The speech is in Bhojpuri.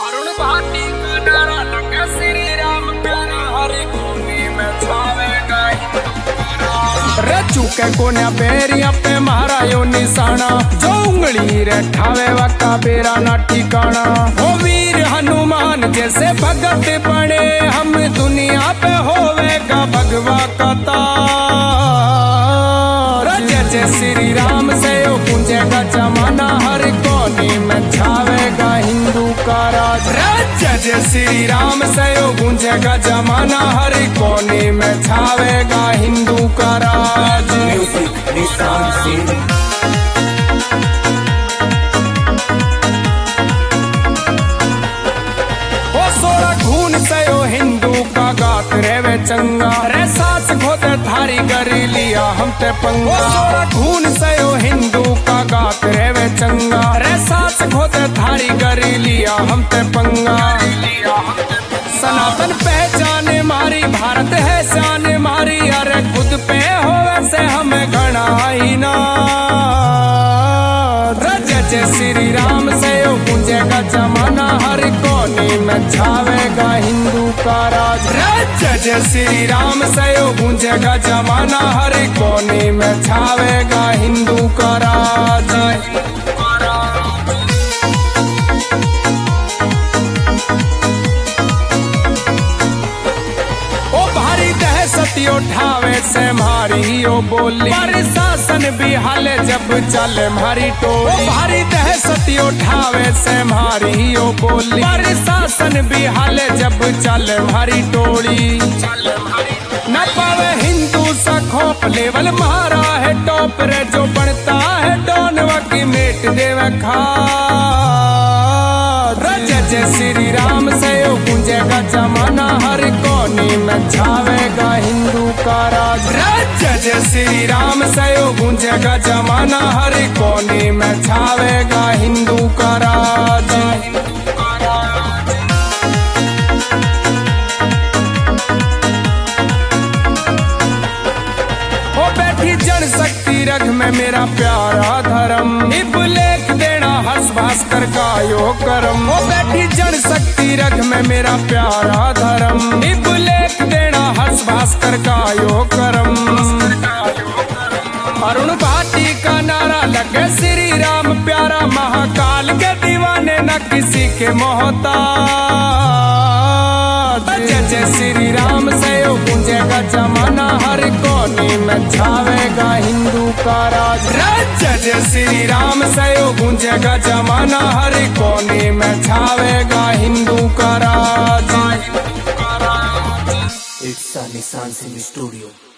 अरुण भाटी का नारा लगा श्री राम प्यारा हरि भूमि में छावेगा रचू के कोन्या बेरिया पे मारा यो निशाना जो उंगली रे ठावे वका बेरा ना ठिकाना हो वीर हनुमान जैसे भगत बने हम दुनिया पे होवेगा भगवा कता जय श्री राम से यो गूंजेगा जमाना हर कोने में छावेगा हिंदू का राज जय श्री राम से यो गूंजेगा जमाना हर कोने में छावेगा हिंदू का राज म्यूजिक निशान सिंह खून से यो हिंदू का गात रेवे चंगा रे सास खोद थारी करी लिया हम ते पंगा सोरा खून से यो हिंदू का गात रेवे चंगा रे सास खोद थारी करी लिया हम ते पंगा सनातन पहचान मारी भारत है शान मारी अरे खुद पे हो वैसे हमें घना ही ना जय श्री राम से यो गूंजेगा जमाना हर कोने में छावेगा हिंदू का राज जय श्री राम से यो गूंजेगा जमाना हर कोने में छावेगा हिंदू का राज सतियो ठावे से मारी ओ बोली शासन भी हाले जब चले मारी टोली भारी दह सतियो ठावे से मारी ओ बोली शासन भी हाले जब चले मारी टोली न पावे हिंदू सा खोप लेवल मारा है टॉप रे जो बनता है डोनवा की मेट देवे खा जय श्री राम से यो गूंजेगा जमाना हर कोने में छावेगा हिंदू का राज जय श्री राम से यो गूंजेगा जमाना हर कोने में छावेगा हिंदू का राज ओ बैठी जन शक्ति रख में मेरा प्यारा धर्म इब लेख देना हर्ष भास्कर का यो करम ओ बैठी जन शक्ति रख में मेरा प्यारा धर्म इब लेख देना हर्ष भास्कर का यो करम अरुण भाटी का नारा लगे श्री राम प्यारा महाकाल के दीवाने न किसी के मोहता जय श्री राम से यो गूंजेगा जमाना हर कोने में छावेगा हिंदू का राज जय श्री राम से यो गूंजेगा जमाना हर कोने में छावेगा हिंदू का राज इट्स निशान सिंह स्टूडियो।